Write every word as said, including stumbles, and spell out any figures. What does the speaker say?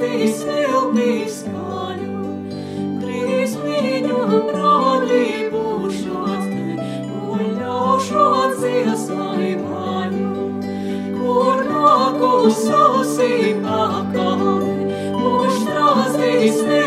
strāstīs viltīs skaļu, drīz viņu brāļi būšot te, un ļaušot dziesmai vaļu, kur nāku sausī pakāli, un strāstīs viltīs